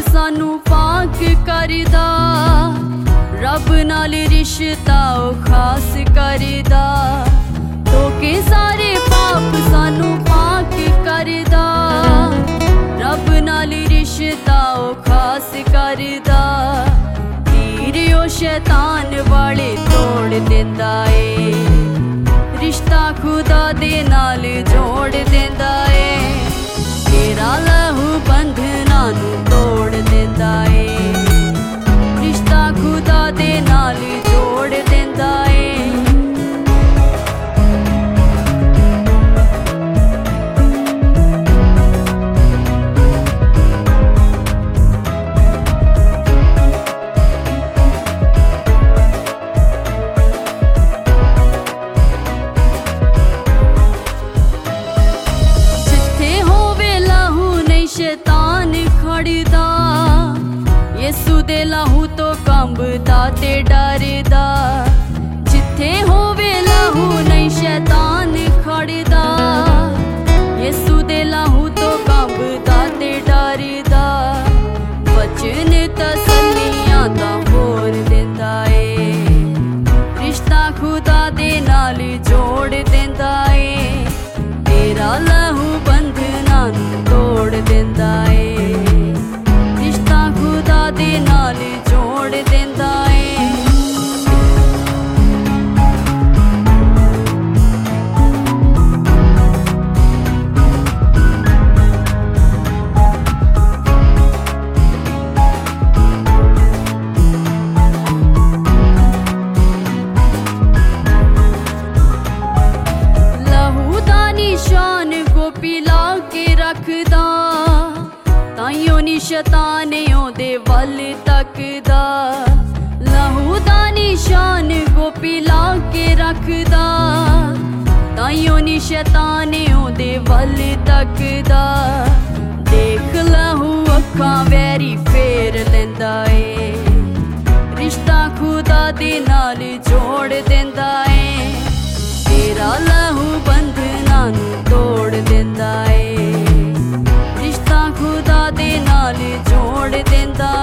सानू पाक करदा, रब नाल रिश्ता ओ खास करदा। धोखे सारे पाप सानू पाक करदा, रब नाल रिश्ता ओ खास करदा। तीर ओ शैतान वाले तोड़ देंदा ए, रिश्ता खुदा दे नाल जोड़ देंदा ए। तेरा लहू बंधना नू तोड़ देंदा ए, रिश्ता खुदा दे नाल जोड़ देंदा ए। शैतान खड़दा, यसू दे लहू तो कंबदा ते डरदा। जिथे होवे लहू नहीं शैतान खड़दा, यसू दे लहू तो कंबदा ते डरदा। वचन तसल्लियां तां होर देंदा ए, रिश्ता खुदा दे नाल जोड़ देंदा ए। तेरा लहू बंधना नू तोड़ देंदा ए, रिश्ता खुदा दे नाल जोड़ देंदा ए। लहू दा निशान गोपी ला के रखदा, ताइयों नी शैतान ओदे वल तकदा। लहू दा निशान गोपी ला के रखदा, ताइयों नी शैतान ओदे वल तकदा। देख लहू अखां वैरी फेर लेंदा ए, रिश्ता खुदा दे नाल जोड़ देंदा ए। तेरा लहू बंधना नू तोड़ देंदा ए, रिश्ता खुदा दे नाल जोड़ देंदा।